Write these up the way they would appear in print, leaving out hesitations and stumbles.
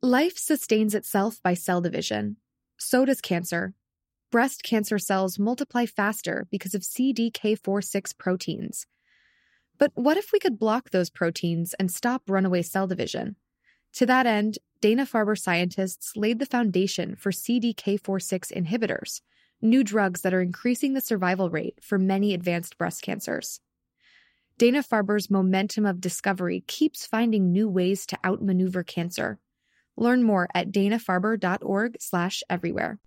Life sustains itself by cell division. So does cancer. Breast cancer cells multiply faster because of CDK4/6 proteins. But what if we could block those proteins and stop runaway cell division? To that end, Dana-Farber scientists laid the foundation for CDK4/6 inhibitors, new drugs that are increasing the survival rate for many advanced breast cancers. Dana-Farber's momentum of discovery keeps finding new ways to outmaneuver cancer. Learn more at danafarber.org/everywhere.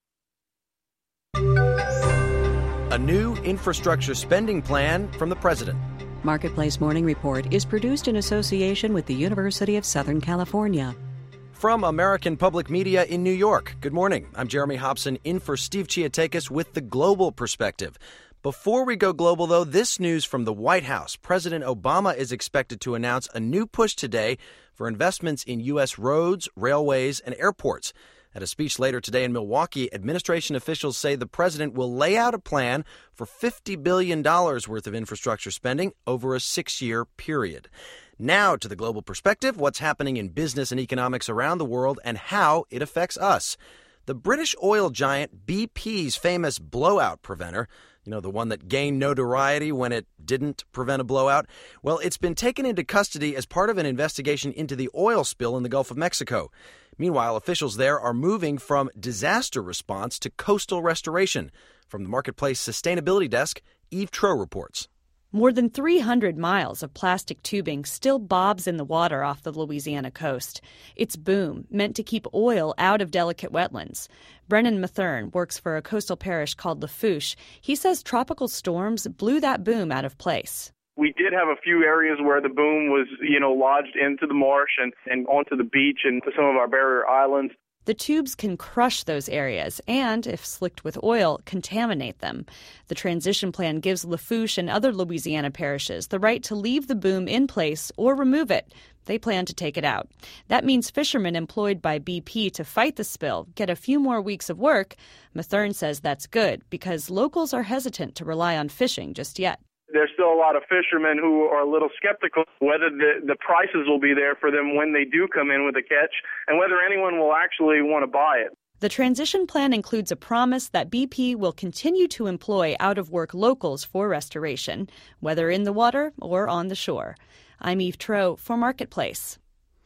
A new infrastructure spending plan from the president. Marketplace Morning Report is produced in association with the University of Southern California. From American Public Media in New York, good morning. I'm Jeremy Hobson, in for Steve Chiatakis with the global perspective. Before we go global, though, this news from the White House. President Obama is expected to announce a new push today for investments in U.S. roads, railways, and airports. At a speech later today in Milwaukee, administration officials say the president will lay out a plan for $50 billion worth of infrastructure spending over a 6-year period. Now to the global perspective, what's happening in business and economics around the world and how it affects us. The British oil giant BP's famous blowout preventer, the one that gained notoriety when it didn't prevent a blowout, well, it's been taken into custody as part of an investigation into the oil spill in the Gulf of Mexico. Meanwhile, officials there are moving from disaster response to coastal restoration. From the Marketplace Sustainability Desk, Eve Troeh reports. More than 300 miles of plastic tubing still bobs in the water off the Louisiana coast. It's boom, meant to keep oil out of delicate wetlands. Brennan Mathern works for a coastal parish called Lafourche. He says tropical storms blew that boom out of place. We did have a few areas where the boom was, lodged into the marsh and onto the beach and to some of our barrier islands. The tubes can crush those areas and, if slicked with oil, contaminate them. The transition plan gives Lafourche and other Louisiana parishes the right to leave the boom in place or remove it. They plan to take it out. That means fishermen employed by BP to fight the spill get a few more weeks of work. Mathern says that's good because locals are hesitant to rely on fishing just yet. There's still a lot of fishermen who are a little skeptical whether the prices will be there for them when they do come in with a catch and whether anyone will actually want to buy it. The transition plan includes a promise that BP will continue to employ out-of-work locals for restoration, whether in the water or on the shore. I'm Eve Troeh for Marketplace.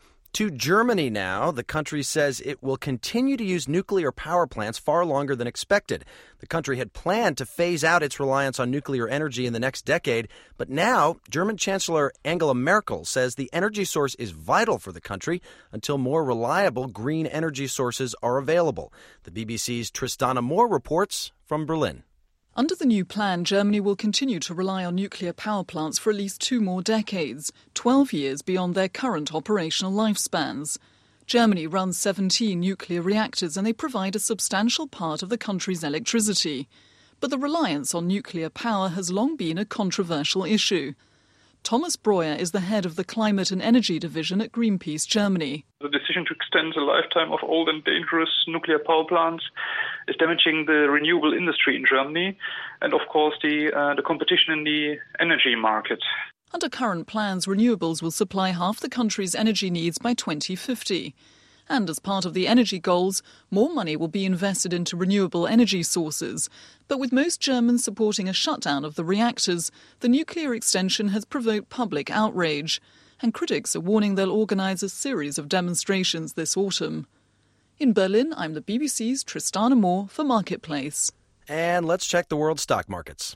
To Germany now, the country says it will continue to use nuclear power plants far longer than expected. The country had planned to phase out its reliance on nuclear energy in the next decade, but now German Chancellor Angela Merkel says the energy source is vital for the country until more reliable green energy sources are available. The BBC's Tristana Moore reports from Berlin. Under the new plan, Germany will continue to rely on nuclear power plants for at least 2 more decades, 12 years beyond their current operational lifespans. Germany runs 17 nuclear reactors and they provide a substantial part of the country's electricity. But the reliance on nuclear power has long been a controversial issue. Thomas Breuer is the head of the Climate and Energy Division at Greenpeace Germany. The decision to extend the lifetime of old and dangerous nuclear power plants is damaging the renewable industry in Germany and, of course, the competition in the energy market. Under current plans, renewables will supply half the country's energy needs by 2050. And as part of the energy goals, more money will be invested into renewable energy sources. But with most Germans supporting a shutdown of the reactors, the nuclear extension has provoked public outrage. And critics are warning they'll organise a series of demonstrations this autumn. In Berlin, I'm the BBC's Tristana Moore for Marketplace. And let's check the world stock markets.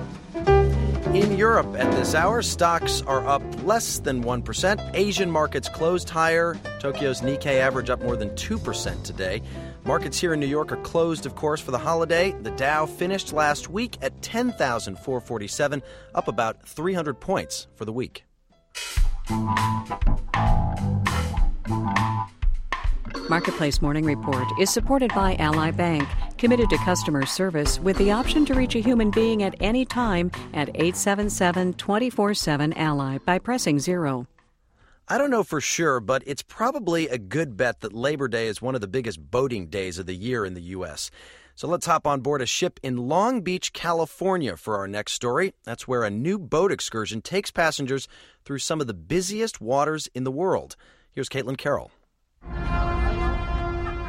In Europe at this hour, stocks are up less than 1%. Asian markets closed higher. Tokyo's Nikkei average up more than 2% today. Markets here in New York are closed, of course, for the holiday. The Dow finished last week at 10,447, up about 300 points for the week. Marketplace Morning Report is supported by Ally Bank, committed to customer service with the option to reach a human being at any time at 877-24-7-ALLY by pressing 0. I don't know for sure, but it's probably a good bet that Labor Day is one of the biggest boating days of the year in the U.S. So let's hop on board a ship in Long Beach, California for our next story. That's where a new boat excursion takes passengers through some of the busiest waters in the world. Here's Caitlin Carroll.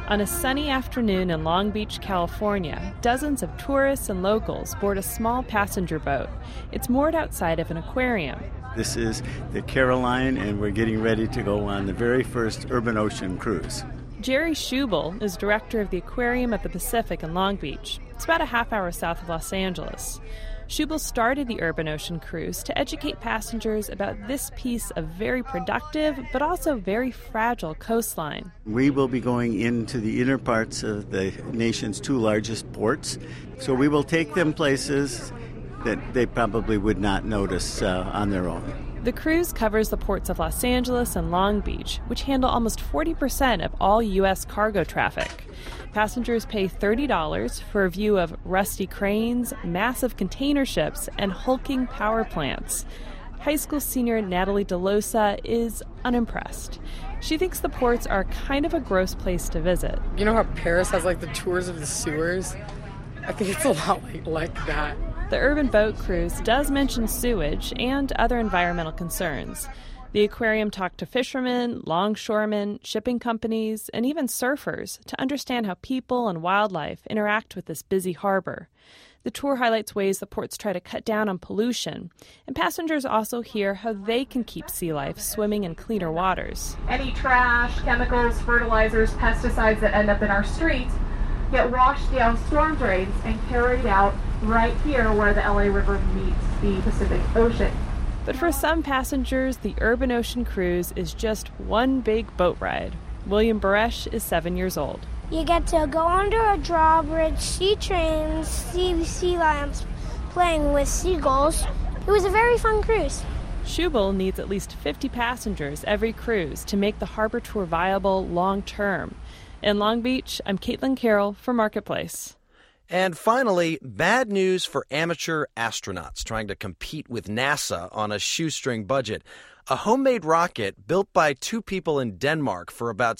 On a sunny afternoon in Long Beach, California, dozens of tourists and locals board a small passenger boat. It's moored outside of an aquarium. This is the Caroline, and we're getting ready to go on the very first Urban Ocean cruise. Jerry Schubel is director of the Aquarium at the Pacific in Long Beach. It's about a half hour south of Los Angeles. Schubel started the Urban Ocean cruise to educate passengers about this piece of very productive but also very fragile coastline. We will be going into the inner parts of the nation's two largest ports, so we will take them places that they probably would not notice on their own. The cruise covers the ports of Los Angeles and Long Beach, which handle almost 40% of all U.S. cargo traffic. Passengers pay $30 for a view of rusty cranes, massive container ships, and hulking power plants. High school senior Natalie DeLosa is unimpressed. She thinks the ports are kind of a gross place to visit. You know how Paris has like the tours of the sewers? I think it's a lot like that. The urban boat cruise does mention sewage and other environmental concerns. The aquarium talked to fishermen, longshoremen, shipping companies, and even surfers to understand how people and wildlife interact with this busy harbor. The tour highlights ways the ports try to cut down on pollution, and passengers also hear how they can keep sea life swimming in cleaner waters. Any trash, chemicals, fertilizers, pesticides that end up in our streets get washed down storm drains and carried out right here where the LA River meets the Pacific Ocean. But for some passengers, the Urban Ocean cruise is just one big boat ride. William Baresh is 7 years old. You get to go under a drawbridge, see trains, see sea lions playing with seagulls. It was a very fun cruise. Schubel needs at least 50 passengers every cruise to make the harbor tour viable long-term. In Long Beach, I'm Caitlin Carroll for Marketplace. And finally, bad news for amateur astronauts trying to compete with NASA on a shoestring budget. A homemade rocket built by two people in Denmark for about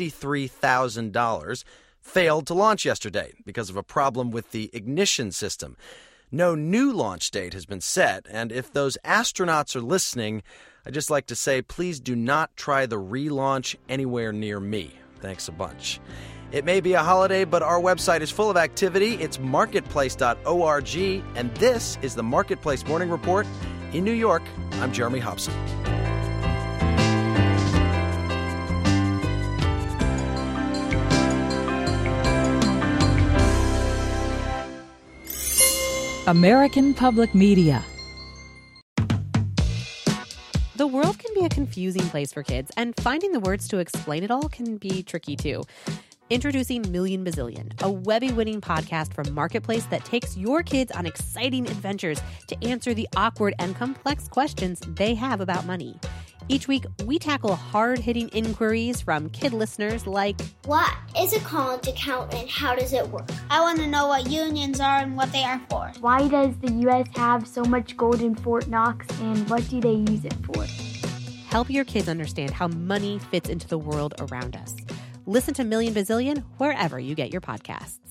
$63,000 failed to launch yesterday because of a problem with the ignition system. No new launch date has been set, and if those astronauts are listening, I'd just like to say please do not try the relaunch anywhere near me. Thanks a bunch. It may be a holiday, but our website is full of activity. It's marketplace.org, and this is the Marketplace Morning Report. In New York, I'm Jeremy Hobson. American Public Media. The world can be a confusing place for kids, and finding the words to explain it all can be tricky too. Introducing Million Bazillion, a Webby-winning podcast from Marketplace that takes your kids on exciting adventures to answer the awkward and complex questions they have about money. Each week, we tackle hard-hitting inquiries from kid listeners like, what is a college account and how does it work? I want to know what unions are and what they are for. Why does the U.S. have so much gold in Fort Knox and what do they use it for? Help your kids understand how money fits into the world around us. Listen to Million Bazillion wherever you get your podcasts.